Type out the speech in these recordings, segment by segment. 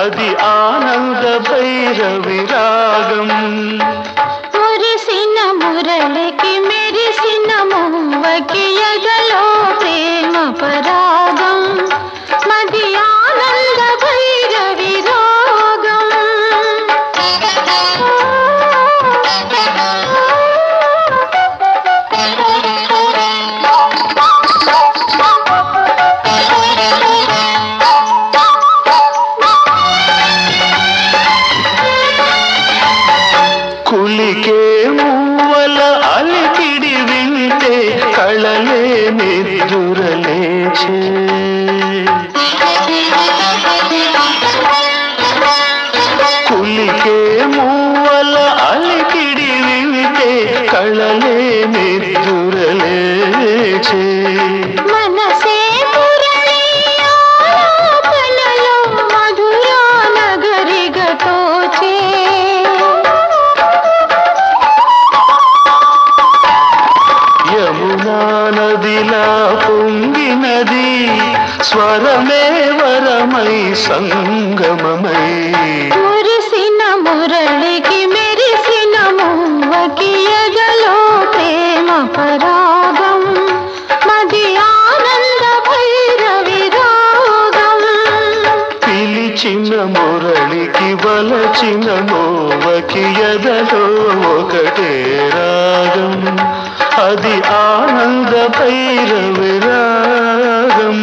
అది ఆనంద భైరవి రాగం. మురిసిన మురళికి మెరిసిన మువ్వకి ఎదలో ప్రేమ పరాగం. మది ఆనంద భైరవి రాగం. కులికే మువ్వల అలికిడి వింటే కళలే నిద్దురలేచే. కులికే మువ్వల అలికిడి వింటే కళలే నిద్దురలేచే. మనసే మురళి ఆలాపనలో మధురా నగరిగా తోచే. యమునా నదిలా పొంగినది స్వరమే వరమై సంగమమై. మురిసిన మురళికి మెరిసిన మువ్వకి ఎదలో ప్రేమ పరాగం. మది ఆనంద భైరవి రాగం. పిలిచిన మురళికి వలచిన మోవకి ఎదలో ఒకటే రాగం. అది ఆనంద భైరవి రాగం.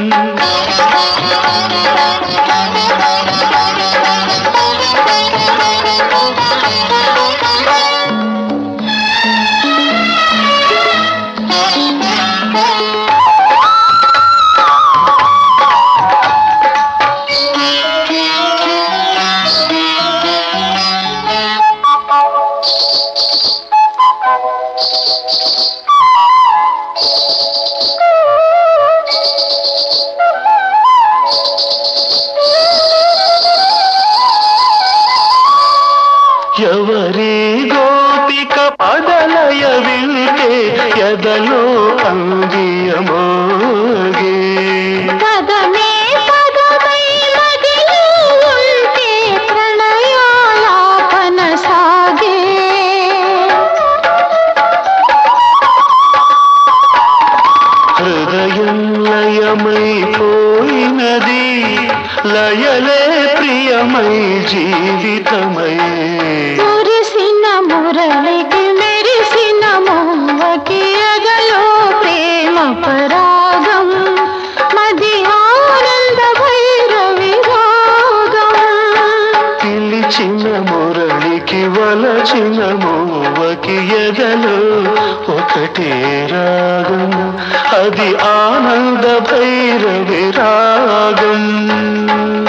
ఎవరి గోపిక పదలయ వింటే ఎదలో అంగియమోగే. పదమే పదమై మదిలో ఉంటే ప్రణయాలాపన సాగే. హృదయం లయమైపోయినది లయలే ప్రియమై జీవితమై. మురిసిన మురళికి మెరిసిన మువ్వకి ఎదలో ప్రేమ పరాగం. మది ఆనంద భైరవి రాగం. పిలిచిన మురళికి వలచిన మోవకి ఎదలో ఒకటే రాగం. అది ఆనంద భైరవి రాగం.